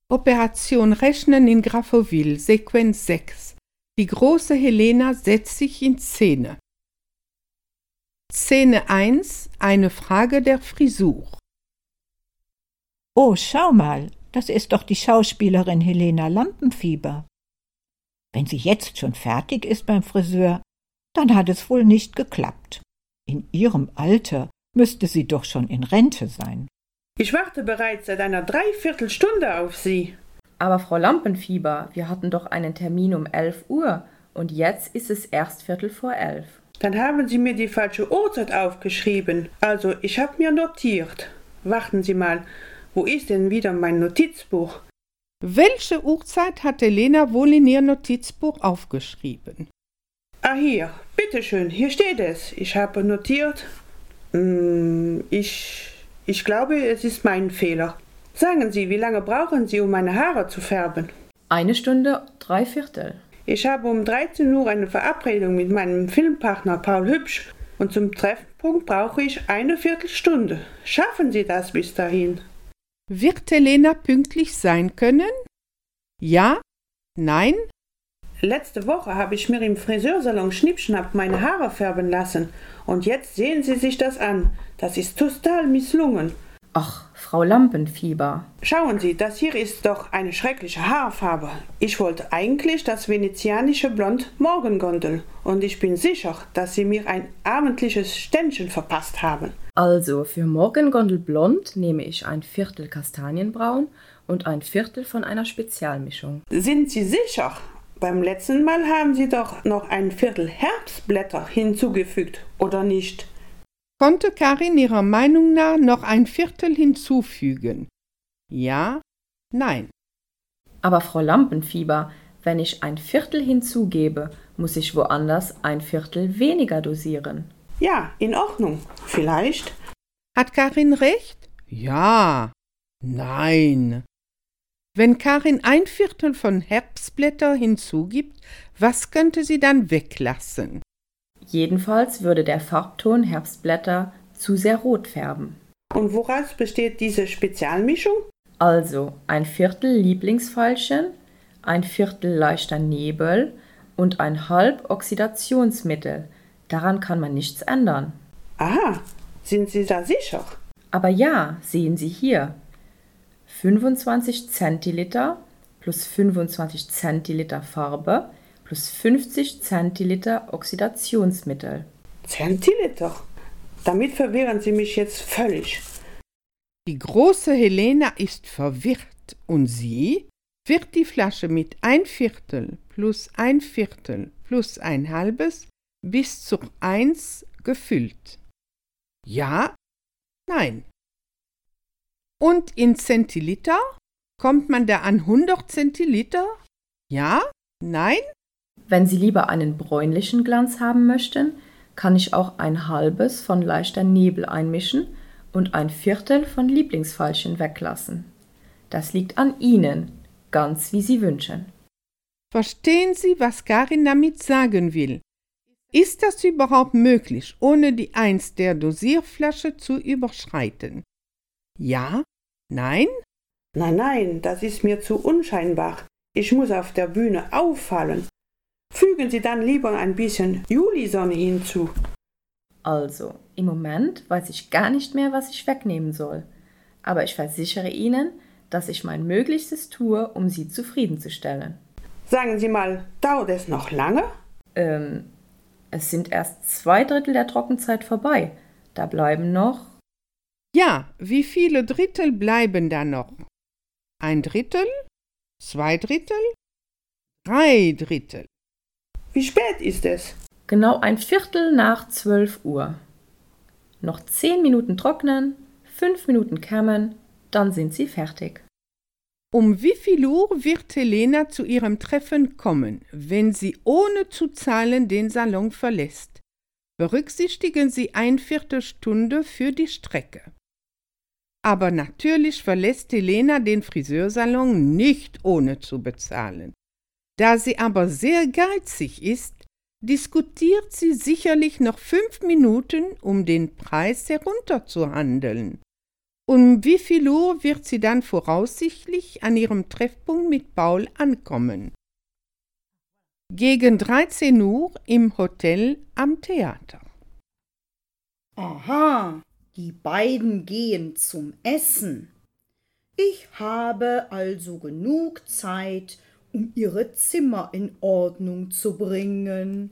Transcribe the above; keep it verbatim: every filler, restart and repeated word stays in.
Operation Rechnen in Graphowil, Sequenz sechs. Die große Helena setzt sich in Szene. Szene eins. Eine Frage der Frisur. Oh, schau mal, das ist doch die Schauspielerin Helena Lampenfieber. Wenn sie jetzt schon fertig ist beim Friseur, dann hat es wohl nicht geklappt. In ihrem Alter müsste sie doch schon in Rente sein. Ich warte bereits seit einer Dreiviertelstunde auf Sie. Aber Frau Lampenfieber, wir hatten doch einen Termin um elf Uhr und jetzt ist es erst Viertel vor elf. Dann haben Sie mir die falsche Uhrzeit aufgeschrieben. Also, ich habe mir notiert. Warten Sie mal, wo ist denn wieder mein Notizbuch? Welche Uhrzeit hat Helena wohl in ihr Notizbuch aufgeschrieben? Ah, hier, bitteschön, hier steht es. Ich habe notiert. Hm, ich, ich glaube, es ist mein Fehler. Sagen Sie, wie lange brauchen Sie, um meine Haare zu färben? Eine Stunde, drei Viertel. Ich habe um dreizehn Uhr eine Verabredung mit meinem Filmpartner Paul Hübsch und zum Treffpunkt brauche ich eine Viertelstunde. Schaffen Sie das bis dahin? Wird Helena pünktlich sein können? Ja? Nein? Letzte Woche habe ich mir im Friseursalon Schnippschnapp meine Haare färben lassen und jetzt sehen Sie sich das an. Das ist total misslungen. Ach, Frau Lampenfieber. Schauen Sie, das hier ist doch eine schreckliche Haarfarbe. Ich wollte eigentlich das venezianische Blond Morgengondel und ich bin sicher, dass Sie mir ein abendliches Ständchen verpasst haben. Also, für Morgengondel Blond nehme ich ein Viertel Kastanienbraun und ein Viertel von einer Spezialmischung. Sind Sie sicher? Beim letzten Mal haben Sie doch noch ein Viertel Herbstblätter hinzugefügt, oder nicht? Konnte Karin ihrer Meinung nach noch ein Viertel hinzufügen? Ja? Nein? Aber Frau Lampenfieber, wenn ich ein Viertel hinzugebe, muss ich woanders ein Viertel weniger dosieren. Ja, in Ordnung. Vielleicht. Hat Karin recht? Ja. Nein. Wenn Karin ein Viertel von Herbstblätter hinzugibt, was könnte sie dann weglassen? Jedenfalls würde der Farbton Herbstblätter zu sehr rot färben. Und woraus besteht diese Spezialmischung? Also ein Viertel Lieblingsveilchen, ein Viertel leichter Nebel und ein halb Oxidationsmittel. Daran kann man nichts ändern. Aha, sind Sie da sicher? Aber ja, sehen Sie hier. fünfundzwanzig Zentiliter plus fünfundzwanzig Zentiliter Farbe plus fünfzig Zentiliter Oxidationsmittel. Zentiliter? Damit verwirren Sie mich jetzt völlig. Die große Helena ist verwirrt und sie wird die Flasche mit ein Viertel plus ein Viertel plus ein halbes bis zur Eins gefüllt. Ja? Nein? Und in Zentiliter? Kommt man da an hundert Zentiliter? Ja? Nein? Wenn Sie lieber einen bräunlichen Glanz haben möchten, kann ich auch ein halbes von leichter Nebel einmischen und ein Viertel von Lieblingsveilchen weglassen. Das liegt an Ihnen, ganz wie Sie wünschen. Verstehen Sie, was Karin damit sagen will? Ist das überhaupt möglich, ohne die Eins der Dosierflasche zu überschreiten? Ja? Nein? Nein, nein, das ist mir zu unscheinbar. Ich muss auf der Bühne auffallen. Fügen Sie dann lieber ein bisschen Julisonne hinzu. Also, im Moment weiß ich gar nicht mehr, was ich wegnehmen soll. Aber ich versichere Ihnen, dass ich mein Möglichstes tue, um Sie zufriedenzustellen. Sagen Sie mal, dauert es noch lange? Ähm, es sind erst zwei Drittel der Trockenzeit vorbei. Da bleiben noch... Ja, wie viele Drittel bleiben da noch? Ein Drittel? Zwei Drittel? Drei Drittel. Wie spät ist es? Genau ein Viertel nach zwölf Uhr. Noch zehn Minuten trocknen, fünf Minuten kämmen, dann sind Sie fertig. Um wie viel Uhr wird Helena zu ihrem Treffen kommen, wenn sie ohne zu zahlen den Salon verlässt? Berücksichtigen Sie eine Viertelstunde für die Strecke. Aber natürlich verlässt Helena den Friseursalon nicht ohne zu bezahlen. Da sie aber sehr geizig ist, diskutiert sie sicherlich noch fünf Minuten, um den Preis herunterzuhandeln. Um wie viel Uhr wird sie dann voraussichtlich an ihrem Treffpunkt mit Paul ankommen? Gegen dreizehn Uhr im Hotel am Theater. Aha, die beiden gehen zum Essen. Ich habe also genug Zeit, um ihre Zimmer in Ordnung zu bringen.